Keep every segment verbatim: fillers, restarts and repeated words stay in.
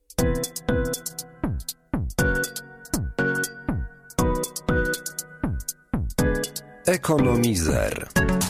Ekonomizer.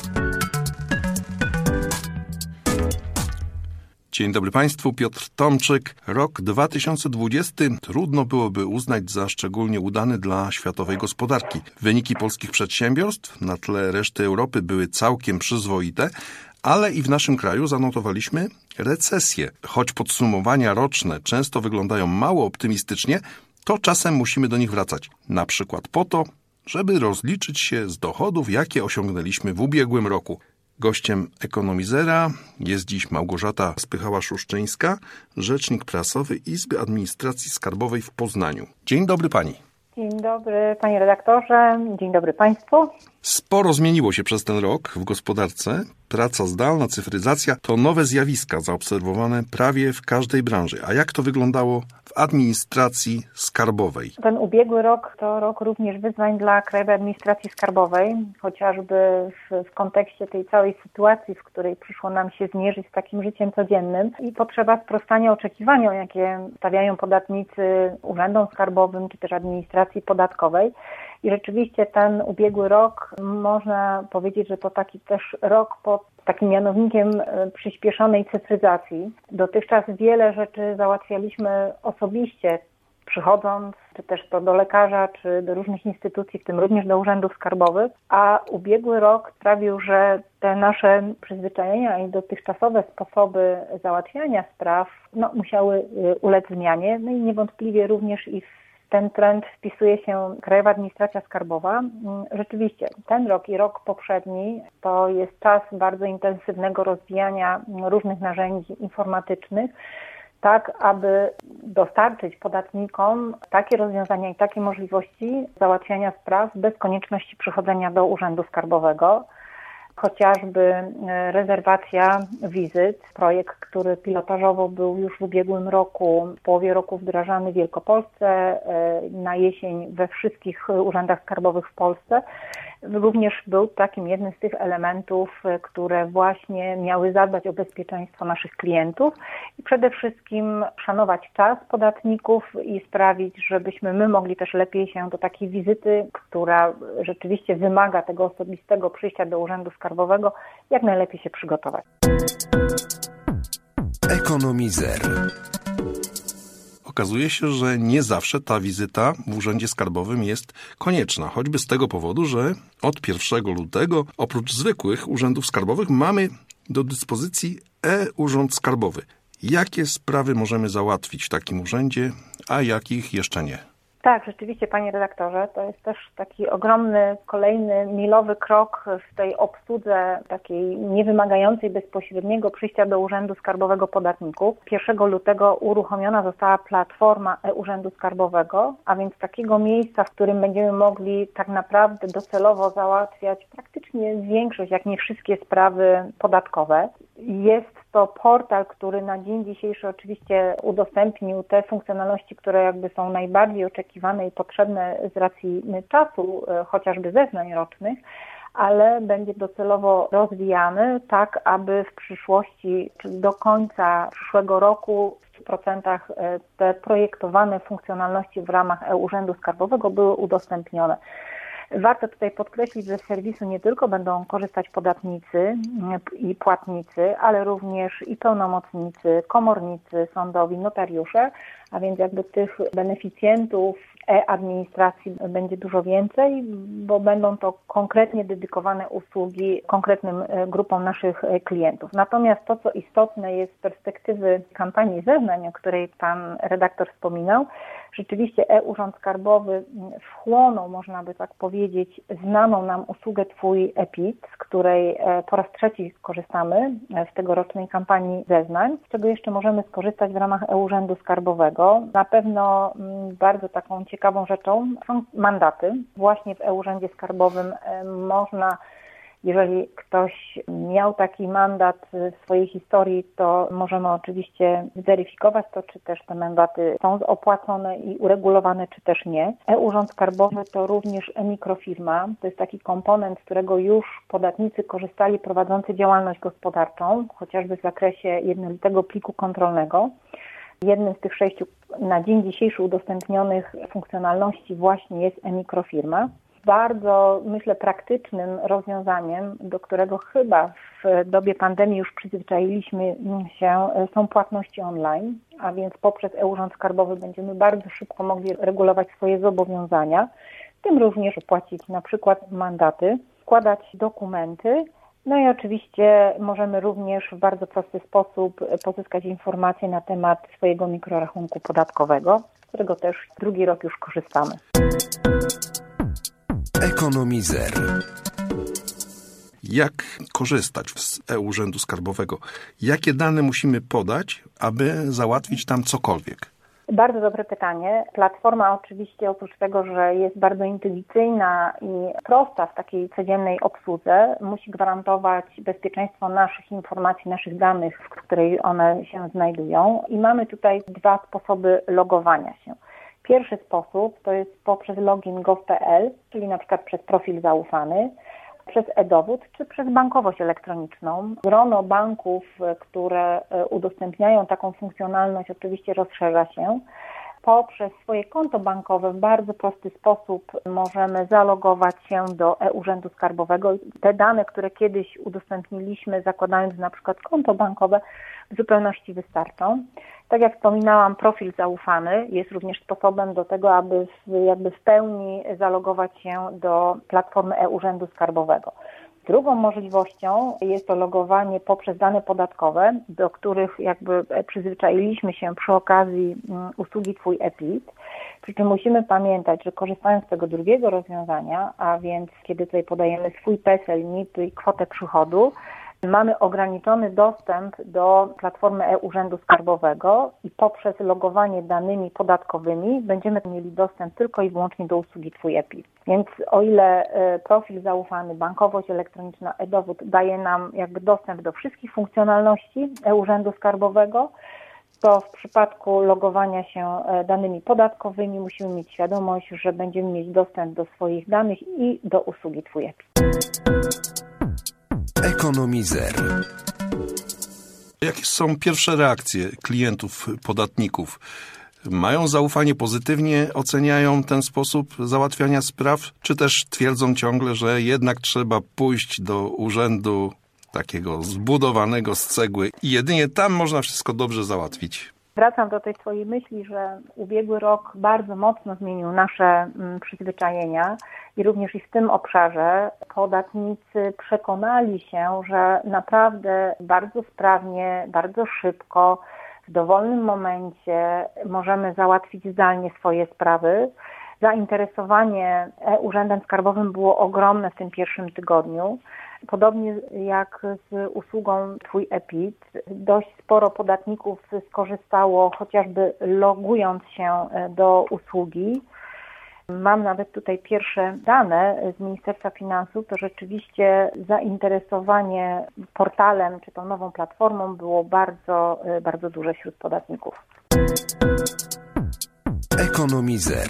Dzień dobry Państwu, Piotr Tomczyk. Rok dwa tysiące dwudziesty trudno byłoby uznać za szczególnie udany dla światowej gospodarki. Wyniki polskich przedsiębiorstw na tle reszty Europy były całkiem przyzwoite, ale i w naszym kraju zanotowaliśmy recesję. Choć podsumowania roczne często wyglądają mało optymistycznie, to czasem musimy do nich wracać. Na przykład po to, żeby rozliczyć się z dochodów, jakie osiągnęliśmy w ubiegłym roku. Gościem Ekonomizera jest dziś Małgorzata Spychała-Szuszczyńska, rzecznik prasowy Izby Administracji Skarbowej w Poznaniu. Dzień dobry Pani. Dzień dobry Panie redaktorze, dzień dobry Państwu. Sporo zmieniło się przez ten rok w gospodarce. Praca zdalna, cyfryzacja to nowe zjawiska zaobserwowane prawie w każdej branży. A jak to wyglądało w administracji skarbowej? Ten ubiegły rok to rok również wyzwań dla Krajowej Administracji Skarbowej, chociażby w, w kontekście tej całej sytuacji, w której przyszło nam się zmierzyć z takim życiem codziennym i potrzeba sprostania oczekiwaniom, jakie stawiają podatnicy urzędom skarbowym czy też administracji podatkowej. I rzeczywiście ten ubiegły rok, można powiedzieć, że to taki też rok pod takim mianownikiem przyspieszonej cyfryzacji. Dotychczas wiele rzeczy załatwialiśmy osobiście, przychodząc, czy też to do lekarza, czy do różnych instytucji, w tym również do urzędów skarbowych, a ubiegły rok sprawił, że te nasze przyzwyczajenia i dotychczasowe sposoby załatwiania spraw no, musiały ulec zmianie. No i niewątpliwie również i w ten trend wpisuje się Krajowa Administracja Skarbowa. Rzeczywiście, ten rok i rok poprzedni to jest czas bardzo intensywnego rozwijania różnych narzędzi informatycznych, tak aby dostarczyć podatnikom takie rozwiązania i takie możliwości załatwiania spraw bez konieczności przychodzenia do urzędu skarbowego. Chociażby rezerwacja wizyt, projekt, który pilotażowo był już w ubiegłym roku, w połowie roku wdrażany w Wielkopolsce, na jesień we wszystkich urzędach skarbowych w Polsce, również był takim jednym z tych elementów, które właśnie miały zadbać o bezpieczeństwo naszych klientów i przede wszystkim szanować czas podatników i sprawić, żebyśmy my mogli też lepiej się do takiej wizyty, która rzeczywiście wymaga tego osobistego przyjścia do urzędu skarbowego, jak najlepiej się przygotować. Ekonomizer. Okazuje się, że nie zawsze ta wizyta w urzędzie skarbowym jest konieczna, choćby z tego powodu, że od pierwszego lutego oprócz zwykłych urzędów skarbowych mamy do dyspozycji e-Urząd Skarbowy. Jakie sprawy możemy załatwić w takim urzędzie, a jakich jeszcze nie? Tak, rzeczywiście Panie redaktorze, to jest też taki ogromny, kolejny milowy krok w tej obsłudze takiej niewymagającej bezpośredniego przyjścia do Urzędu Skarbowego podatników. pierwszego lutego uruchomiona została platforma e-Urzędu Skarbowego, a więc takiego miejsca, w którym będziemy mogli tak naprawdę docelowo załatwiać praktycznie większość, jak nie wszystkie sprawy podatkowe. Jest to portal, który na dzień dzisiejszy oczywiście udostępnił te funkcjonalności, które jakby są najbardziej oczekiwane i potrzebne z racji czasu, chociażby zeznań rocznych, ale będzie docelowo rozwijany tak, aby w przyszłości, czyli do końca przyszłego roku w stu procentach te projektowane funkcjonalności w ramach e-Urzędu Skarbowego były udostępnione. Warto tutaj podkreślić, że z serwisu nie tylko będą korzystać podatnicy i płatnicy, ale również i pełnomocnicy, komornicy sądowi, notariusze, a więc jakby tych beneficjentów e-administracji będzie dużo więcej, bo będą to konkretnie dedykowane usługi konkretnym grupom naszych klientów. Natomiast to, co istotne jest z perspektywy kampanii zeznań, o której Pan redaktor wspominał, rzeczywiście e-Urząd Skarbowy wchłonął, można by tak powiedzieć, znaną nam usługę Twój e-PIT, z której po raz trzeci korzystamy w tegorocznej kampanii zeznań, z czego jeszcze możemy skorzystać w ramach e-Urzędu Skarbowego. Na pewno bardzo taką ciekawą rzeczą są mandaty. Właśnie w e-Urzędzie Skarbowym można, jeżeli ktoś miał taki mandat w swojej historii, to możemy oczywiście zweryfikować to, czy też te mandaty są opłacone i uregulowane, czy też nie. E-Urząd Skarbowy to również e-mikrofirma. To jest taki komponent, z którego już podatnicy korzystali prowadzący działalność gospodarczą, chociażby w zakresie jednolitego pliku kontrolnego. Jednym z tych sześciu na dzień dzisiejszy udostępnionych funkcjonalności właśnie jest e-mikrofirma. Bardzo, myślę, praktycznym rozwiązaniem, do którego chyba w dobie pandemii już przyzwyczailiśmy się, są płatności online, a więc poprzez e-Urząd Skarbowy będziemy bardzo szybko mogli regulować swoje zobowiązania, w tym również opłacić na przykład mandaty, składać dokumenty. No i oczywiście możemy również w bardzo prosty sposób pozyskać informacje na temat swojego mikrorachunku podatkowego, z którego też drugi rok już korzystamy. Ekonomizer. Jak korzystać z e-Urzędu Skarbowego? Jakie dane musimy podać, aby załatwić tam cokolwiek? Bardzo dobre pytanie. Platforma oczywiście oprócz tego, że jest bardzo intuicyjna i prosta w takiej codziennej obsłudze, musi gwarantować bezpieczeństwo naszych informacji, naszych danych, w której one się znajdują. I mamy tutaj dwa sposoby logowania się. Pierwszy sposób to jest poprzez login kropka gov kropka p l, czyli na przykład przez profil zaufany, przez e-dowód czy przez bankowość elektroniczną. Grono banków, które udostępniają taką funkcjonalność, oczywiście rozszerza się. Poprzez swoje konto bankowe w bardzo prosty sposób możemy zalogować się do e-Urzędu Skarbowego. Te dane, które kiedyś udostępniliśmy, zakładając na przykład konto bankowe, w zupełności wystarczą. Tak jak wspominałam, profil zaufany jest również sposobem do tego, aby w, jakby w pełni zalogować się do platformy e-Urzędu Skarbowego. Drugą możliwością jest to logowanie poprzez dane podatkowe, do których jakby przyzwyczailiśmy się przy okazji usługi Twój e-PIT. Przy czym musimy pamiętać, że korzystając z tego drugiego rozwiązania, a więc kiedy tutaj podajemy swój PESEL, N I P i kwotę przychodu, mamy ograniczony dostęp do platformy e-Urzędu Skarbowego i poprzez logowanie danymi podatkowymi będziemy mieli dostęp tylko i wyłącznie do usługi Twój e-PIT. Więc o ile profil zaufany, bankowość elektroniczna, e-dowód daje nam jakby dostęp do wszystkich funkcjonalności e-Urzędu Skarbowego, to w przypadku logowania się danymi podatkowymi musimy mieć świadomość, że będziemy mieć dostęp do swoich danych i do usługi Twój e-PIT. Ekonomizer. Jakie są pierwsze reakcje klientów, podatników? Mają zaufanie, pozytywnie oceniają ten sposób załatwiania spraw, czy też twierdzą ciągle, że jednak trzeba pójść do urzędu takiego zbudowanego z cegły i jedynie tam można wszystko dobrze załatwić? Wracam do tej swojej myśli, że ubiegły rok bardzo mocno zmienił nasze mm, przyzwyczajenia i również i w tym obszarze podatnicy przekonali się, że naprawdę bardzo sprawnie, bardzo szybko, w dowolnym momencie możemy załatwić zdalnie swoje sprawy. Zainteresowanie e-Urzędem Skarbowym było ogromne w tym pierwszym tygodniu. Podobnie jak z usługą Twój e-PIT, dość sporo podatników skorzystało chociażby logując się do usługi. Mam nawet tutaj pierwsze dane z Ministerstwa Finansów, to rzeczywiście zainteresowanie portalem czy tą nową platformą było bardzo, bardzo duże wśród podatników. Ekonomizer.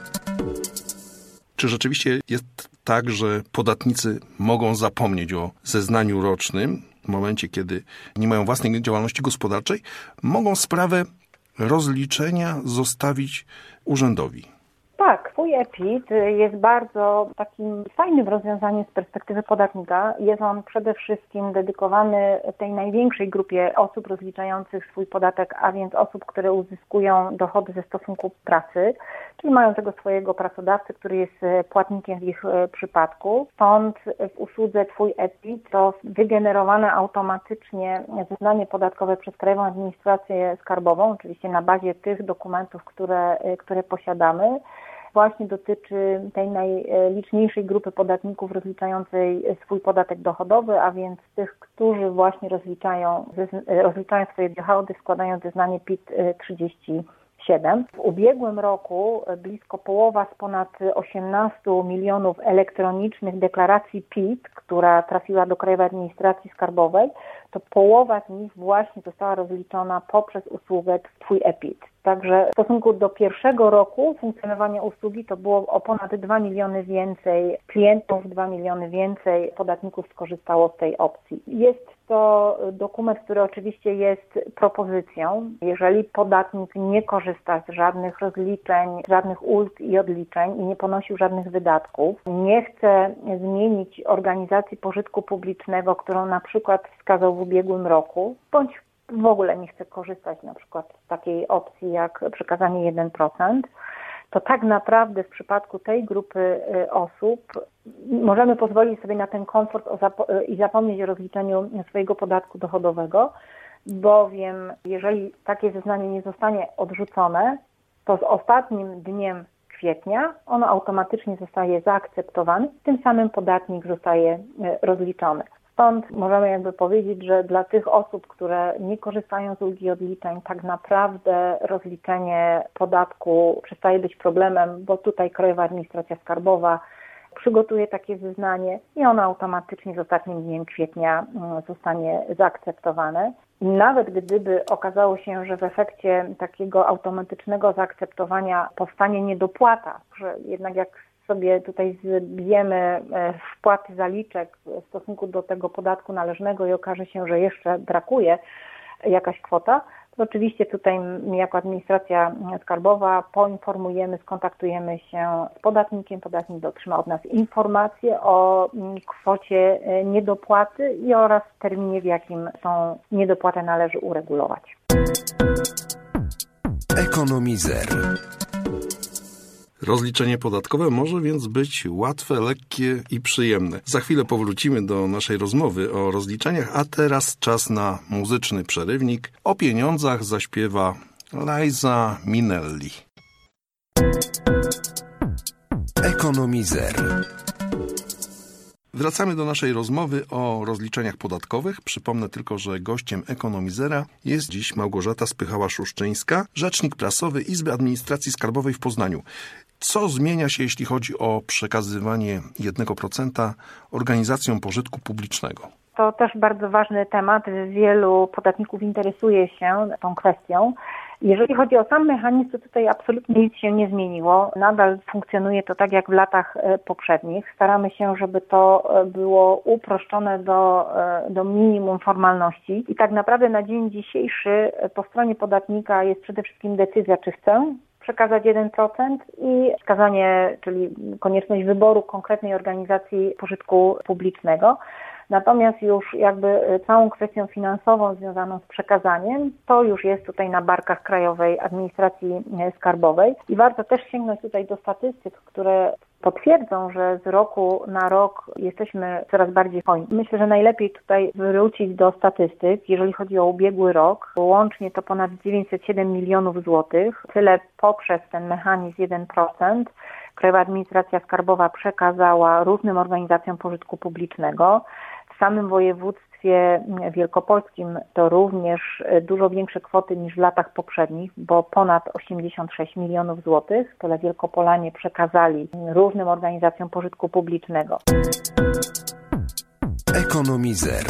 Czy rzeczywiście jest tak, że podatnicy mogą zapomnieć o zeznaniu rocznym w momencie, kiedy nie mają własnej działalności gospodarczej, mogą sprawę rozliczenia zostawić urzędowi? Tak, Twój e-PIT jest bardzo takim fajnym rozwiązaniem z perspektywy podatnika. Jest on przede wszystkim dedykowany tej największej grupie osób rozliczających swój podatek, a więc osób, które uzyskują dochody ze stosunku pracy, czyli mają tego swojego pracodawcę, który jest płatnikiem w ich przypadku. Stąd w usłudze Twój e-PIT to wygenerowane automatycznie zeznanie podatkowe przez Krajową Administrację Skarbową, oczywiście na bazie tych dokumentów, które, które posiadamy, właśnie dotyczy tej najliczniejszej grupy podatników rozliczającej swój podatek dochodowy, a więc tych, którzy właśnie rozliczają, rozliczają swoje dochody, składają zeznanie P I T trzydzieści siedem. W ubiegłym roku blisko połowa z ponad osiemnastu milionów elektronicznych deklaracji P I T, która trafiła do Krajowej Administracji Skarbowej, to połowa z nich właśnie została rozliczona poprzez usługę Twój e-PIT. Także w stosunku do pierwszego roku funkcjonowania usługi to było o ponad dwa miliony więcej klientów, dwa miliony więcej podatników skorzystało z tej opcji. Jest to dokument, który oczywiście jest propozycją. Jeżeli podatnik nie korzysta z żadnych rozliczeń, żadnych ulg i odliczeń i nie ponosił żadnych wydatków, nie chce zmienić organizacji pożytku publicznego, którą na przykład wskazał w ubiegłym roku, bądź w ogóle nie chce korzystać na przykład z takiej opcji jak przekazanie jeden procent, to tak naprawdę w przypadku tej grupy osób możemy pozwolić sobie na ten komfort i zapomnieć o rozliczeniu swojego podatku dochodowego, bowiem jeżeli takie zeznanie nie zostanie odrzucone, to z ostatnim dniem kwietnia ono automatycznie zostaje zaakceptowane, tym samym podatnik zostaje rozliczony. Stąd możemy jakby powiedzieć, że dla tych osób, które nie korzystają z ulgi odliczeń, tak naprawdę rozliczenie podatku przestaje być problemem, bo tutaj Krajowa Administracja Skarbowa przygotuje takie zeznanie i ono automatycznie z ostatnim dniem kwietnia zostanie zaakceptowane. Nawet gdyby okazało się, że w efekcie takiego automatycznego zaakceptowania powstanie niedopłata, że jednak jak sobie tutaj zbijemy wpłaty zaliczek w stosunku do tego podatku należnego i okaże się, że jeszcze brakuje jakaś kwota, to oczywiście tutaj my jako administracja skarbowa poinformujemy, skontaktujemy się z podatnikiem, podatnik otrzyma od nas informację o kwocie niedopłaty i oraz terminie, w jakim tą niedopłatę należy uregulować. Ekonomizer. Rozliczenie podatkowe może więc być łatwe, lekkie i przyjemne. Za chwilę powrócimy do naszej rozmowy o rozliczeniach, a teraz czas na muzyczny przerywnik. O pieniądzach zaśpiewa Liza Minnelli. Ekonomizer. Wracamy do naszej rozmowy o rozliczeniach podatkowych. Przypomnę tylko, że gościem Ekonomizera jest dziś Małgorzata Spychała-Szuszczyńska, rzecznik prasowy Izby Administracji Skarbowej w Poznaniu. Co zmienia się, jeśli chodzi o przekazywanie jednego procenta organizacjom pożytku publicznego? To też bardzo ważny temat. Wielu podatników interesuje się tą kwestią. Jeżeli chodzi o sam mechanizm, to tutaj absolutnie nic się nie zmieniło. Nadal funkcjonuje to tak jak w latach poprzednich. Staramy się, żeby to było uproszczone do, do minimum formalności. I tak naprawdę na dzień dzisiejszy po stronie podatnika jest przede wszystkim decyzja, czy chcę przekazać jeden procent i wskazanie, czyli konieczność wyboru konkretnej organizacji pożytku publicznego. Natomiast już jakby całą kwestią finansową związaną z przekazaniem, to już jest tutaj na barkach Krajowej Administracji Skarbowej. I warto też sięgnąć tutaj do statystyk, które potwierdzą, że z roku na rok jesteśmy coraz bardziej hojni. Myślę, że najlepiej tutaj wrócić do statystyk. Jeżeli chodzi o ubiegły rok, łącznie to ponad dziewięćset siedem milionów złotych. Tyle poprzez ten mechanizm jeden procent Krajowa Administracja Skarbowa przekazała różnym organizacjom pożytku publicznego. W samym województwie wielkopolskim to również dużo większe kwoty niż w latach poprzednich, bo ponad osiemdziesiąt sześć milionów złotych. Tyle Wielkopolanie przekazali różnym organizacjom pożytku publicznego. Ekonomizer.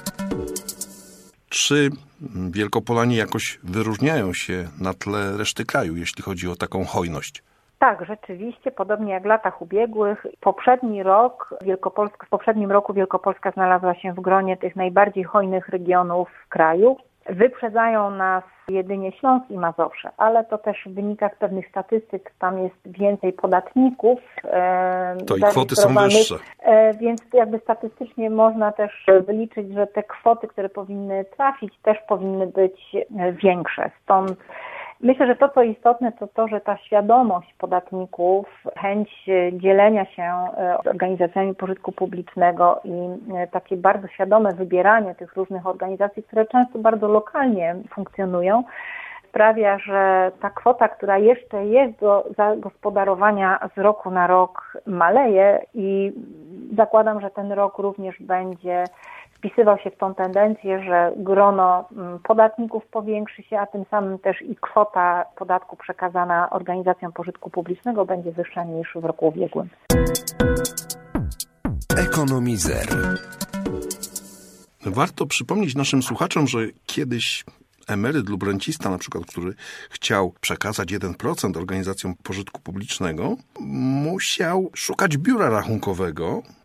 Czy Wielkopolanie jakoś wyróżniają się na tle reszty kraju, jeśli chodzi o taką hojność? Tak, rzeczywiście, podobnie jak w latach ubiegłych, poprzedni rok Wielkopolska, w poprzednim roku Wielkopolska znalazła się w gronie tych najbardziej hojnych regionów kraju. Wyprzedzają nas jedynie Śląsk i Mazowsze, ale to też wynika z pewnych statystyk, tam jest więcej podatników. E, to i kwoty są wyższe. E, więc jakby statystycznie można też wyliczyć, że te kwoty, które powinny trafić, też powinny być większe. Stąd myślę, że to, co istotne, to to, że ta świadomość podatników, chęć dzielenia się z organizacjami pożytku publicznego i takie bardzo świadome wybieranie tych różnych organizacji, które często bardzo lokalnie funkcjonują, sprawia, że ta kwota, która jeszcze jest do zagospodarowania z roku na rok, maleje i zakładam, że ten rok również będzie wpisywał się w tą tendencję, że grono podatników powiększy się, a tym samym też i kwota podatku przekazana organizacjom pożytku publicznego będzie wyższa niż w roku ubiegłym. Ekonomizer. Warto przypomnieć naszym słuchaczom, że kiedyś emeryt lub rencista, na przykład, który chciał przekazać jeden procent organizacjom pożytku publicznego, musiał szukać biura rachunkowego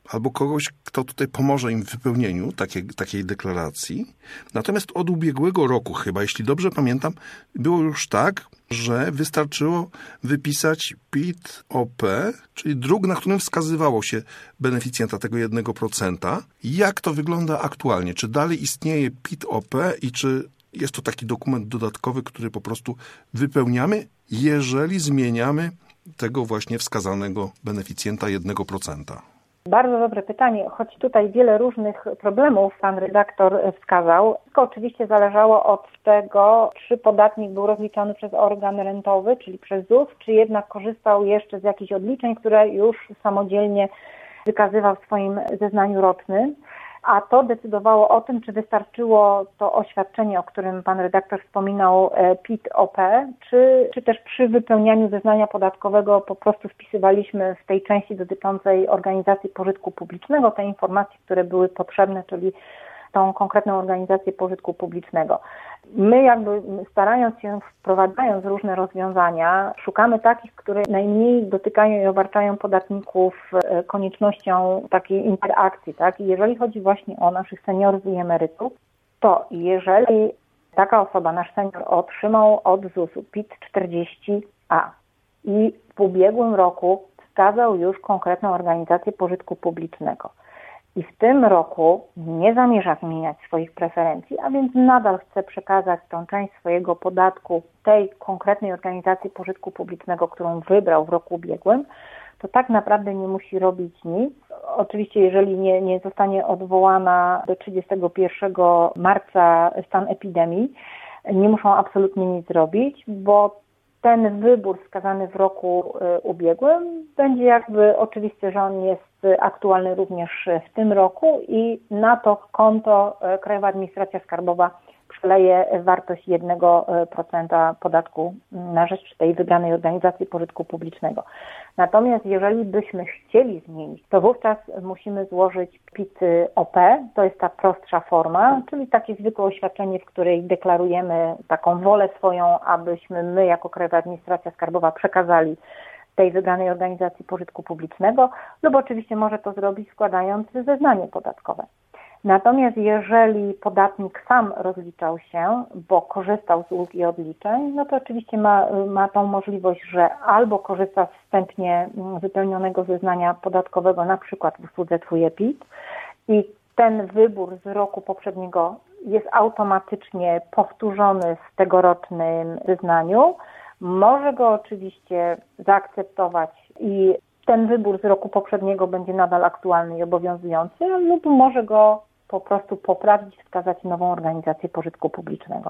albo kogoś, kto tutaj pomoże im w wypełnieniu takiej, takiej deklaracji. Natomiast od ubiegłego roku chyba, jeśli dobrze pamiętam, było już tak, że wystarczyło wypisać P I T O P, czyli druk, na którym wskazywało się beneficjenta tego jednego procenta. Jak to wygląda aktualnie? Czy dalej istnieje P I T O P i czy jest to taki dokument dodatkowy, który po prostu wypełniamy, jeżeli zmieniamy tego właśnie wskazanego beneficjenta jednego procenta? Bardzo dobre pytanie, choć tutaj wiele różnych problemów pan redaktor wskazał. Wszystko oczywiście zależało od tego, czy podatnik był rozliczony przez organ rentowy, czyli przez Z U S, czy jednak korzystał jeszcze z jakichś odliczeń, które już samodzielnie wykazywał w swoim zeznaniu rocznym. A to decydowało o tym, czy wystarczyło to oświadczenie, o którym pan redaktor wspominał, P I T O P, czy, czy też przy wypełnianiu zeznania podatkowego po prostu wpisywaliśmy w tej części dotyczącej organizacji pożytku publicznego te informacje, które były potrzebne, czyli tą konkretną organizację pożytku publicznego. My jakby starając się, wprowadzając różne rozwiązania, szukamy takich, które najmniej dotykają i obarczają podatników koniecznością takiej interakcji, tak? I jeżeli chodzi właśnie o naszych seniorów i emerytów, to jeżeli taka osoba, nasz senior, otrzymał od Z U S-u P I T czterdzieści A i w ubiegłym roku wskazał już konkretną organizację pożytku publicznego, i w tym roku nie zamierza zmieniać swoich preferencji, a więc nadal chce przekazać tą część swojego podatku tej konkretnej organizacji pożytku publicznego, którą wybrał w roku ubiegłym, to tak naprawdę nie musi robić nic. Oczywiście, jeżeli nie, nie zostanie odwołana do trzydziestego pierwszego marca stan epidemii, nie muszą absolutnie nic zrobić, bo ten wybór wskazany w roku ubiegłym będzie jakby oczywiste, że on jest aktualny również w tym roku i na to konto Krajowa Administracja Skarbowa przeleje wartość jednego procenta podatku na rzecz tej wybranej organizacji pożytku publicznego. Natomiast jeżeli byśmy chcieli zmienić, to wówczas musimy złożyć P I T O P, to jest ta prostsza forma, czyli takie zwykłe oświadczenie, w której deklarujemy taką wolę swoją, abyśmy my jako Krajowa Administracja Skarbowa przekazali tej wybranej organizacji pożytku publicznego, lub oczywiście może to zrobić składając zeznanie podatkowe. Natomiast jeżeli podatnik sam rozliczał się, bo korzystał z ulg i odliczeń, no to oczywiście ma, ma tą możliwość, że albo korzysta z wstępnie wypełnionego zeznania podatkowego, na przykład w usłudze Twój P I T, i ten wybór z roku poprzedniego jest automatycznie powtórzony w tegorocznym zeznaniu. Może go oczywiście zaakceptować i ten wybór z roku poprzedniego będzie nadal aktualny i obowiązujący, lub może go po prostu poprawić, wskazać nową organizację pożytku publicznego.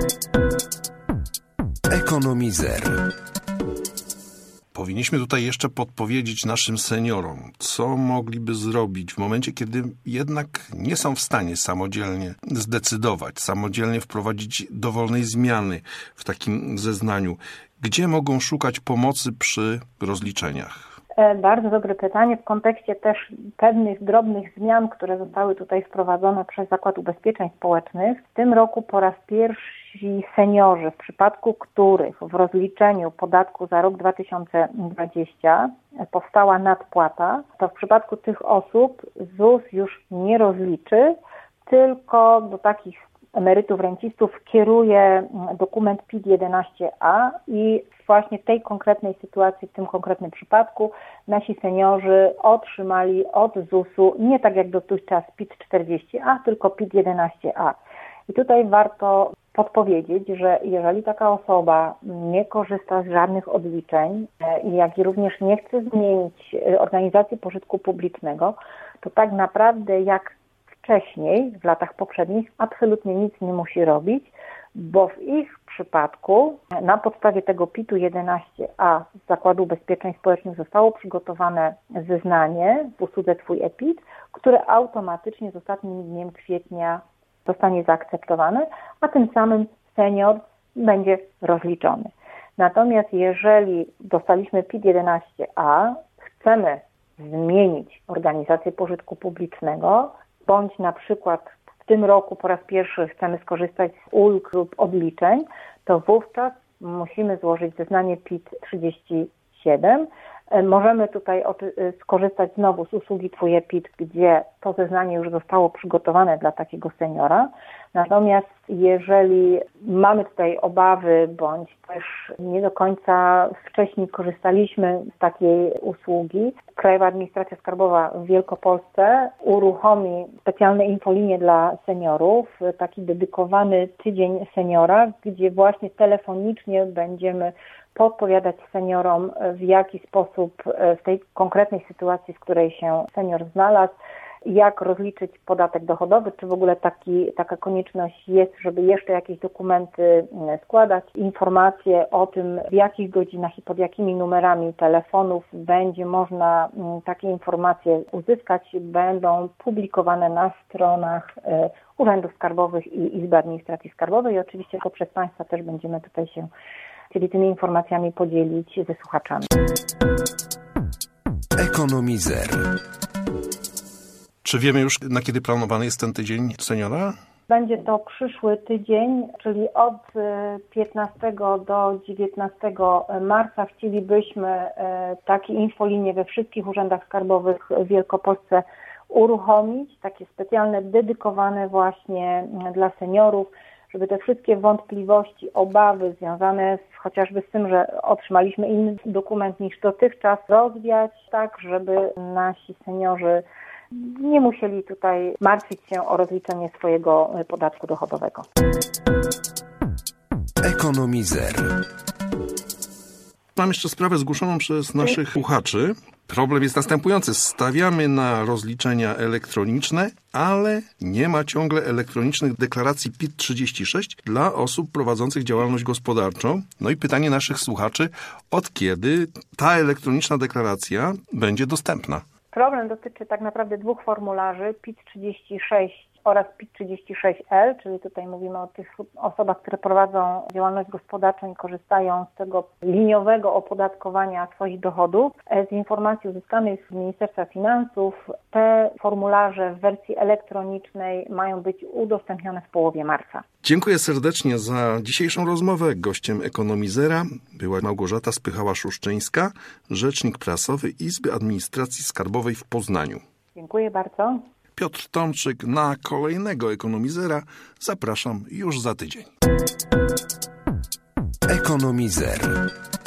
Ekonomizer. Powinniśmy tutaj jeszcze podpowiedzieć naszym seniorom, co mogliby zrobić w momencie, kiedy jednak nie są w stanie samodzielnie zdecydować, samodzielnie wprowadzić dowolnej zmiany w takim zeznaniu. Gdzie mogą szukać pomocy przy rozliczeniach? Bardzo dobre pytanie w kontekście też pewnych drobnych zmian, które zostały tutaj wprowadzone przez Zakład Ubezpieczeń Społecznych. W tym roku po raz pierwszy seniorzy, w przypadku których w rozliczeniu podatku za rok dwa tysiące dwudziesty powstała nadpłata, to w przypadku tych osób Z U S już nie rozliczy, tylko do takich emerytów, rencistów kieruje dokument P I T jedenaście A i właśnie w tej konkretnej sytuacji, w tym konkretnym przypadku nasi seniorzy otrzymali od Z U S-u nie tak jak dotychczas P I T czterdzieści A, tylko P I T jedenaście A. I tutaj warto podpowiedzieć, że jeżeli taka osoba nie korzysta z żadnych odliczeń, jak i również nie chce zmienić organizacji pożytku publicznego, to tak naprawdę jak wcześniej, w latach poprzednich, absolutnie nic nie musi robić, bo w ich przypadku na podstawie tego P I T-u jedenaście A z Zakładu Ubezpieczeń Społecznych zostało przygotowane zeznanie w usłudze Twój E P I T, które automatycznie z ostatnim dniem kwietnia zostanie zaakceptowane, a tym samym senior będzie rozliczony. Natomiast jeżeli dostaliśmy P I T jedenaście A, chcemy zmienić organizację pożytku publicznego, bądź na przykład w tym roku po raz pierwszy chcemy skorzystać z ulg lub odliczeń, to wówczas musimy złożyć zeznanie P I T trzydzieści siedem Możemy tutaj skorzystać znowu z usługi Twój e-P I T, gdzie to zeznanie już zostało przygotowane dla takiego seniora. Natomiast jeżeli mamy tutaj obawy, bądź też nie do końca wcześniej korzystaliśmy z takiej usługi, Krajowa Administracja Skarbowa w Wielkopolsce uruchomi specjalne infolinie dla seniorów, taki dedykowany tydzień seniora, gdzie właśnie telefonicznie będziemy podpowiadać seniorom, w jaki sposób w tej konkretnej sytuacji, w której się senior znalazł, jak rozliczyć podatek dochodowy, czy w ogóle taki, taka konieczność jest, żeby jeszcze jakieś dokumenty składać, informacje o tym, w jakich godzinach i pod jakimi numerami telefonów będzie można takie informacje uzyskać, będą publikowane na stronach urzędów skarbowych i Izby Administracji Skarbowej i oczywiście poprzez Państwa też będziemy tutaj się chcieli tymi informacjami podzielić ze słuchaczami. Ekonomizer. Czy wiemy już, na kiedy planowany jest ten tydzień seniora? Będzie to przyszły tydzień, czyli od piętnastego do dziewiętnastego marca chcielibyśmy takie infolinie we wszystkich urzędach skarbowych w Wielkopolsce uruchomić, takie specjalne, dedykowane właśnie dla seniorów, żeby te wszystkie wątpliwości, obawy związane z, chociażby z tym, że otrzymaliśmy inny dokument niż dotychczas, rozwiać tak, żeby nasi seniorzy nie musieli tutaj martwić się o rozliczenie swojego podatku dochodowego. Ekonomizer. Mam jeszcze sprawę zgłoszoną przez naszych słuchaczy. Problem jest następujący. Stawiamy na rozliczenia elektroniczne, ale nie ma ciągle elektronicznych deklaracji P I T trzydzieści sześć dla osób prowadzących działalność gospodarczą. No i pytanie naszych słuchaczy, od kiedy ta elektroniczna deklaracja będzie dostępna? Problem dotyczy tak naprawdę dwóch formularzy, P I T trzydzieści sześć oraz P I T trzydzieści sześć L, czyli tutaj mówimy o tych osobach, które prowadzą działalność gospodarczą i korzystają z tego liniowego opodatkowania swoich dochodów. Z informacji uzyskanych z Ministerstwa Finansów te formularze w wersji elektronicznej mają być udostępnione w połowie marca. Dziękuję serdecznie za dzisiejszą rozmowę. Gościem Ekonomizera była Małgorzata Spychała-Szuszczyńska, rzecznik prasowy Izby Administracji Skarbowej w Poznaniu. Dziękuję bardzo. Piotr Tomczyk, na kolejnego Ekonomizera zapraszam już za tydzień. Ekonomizer.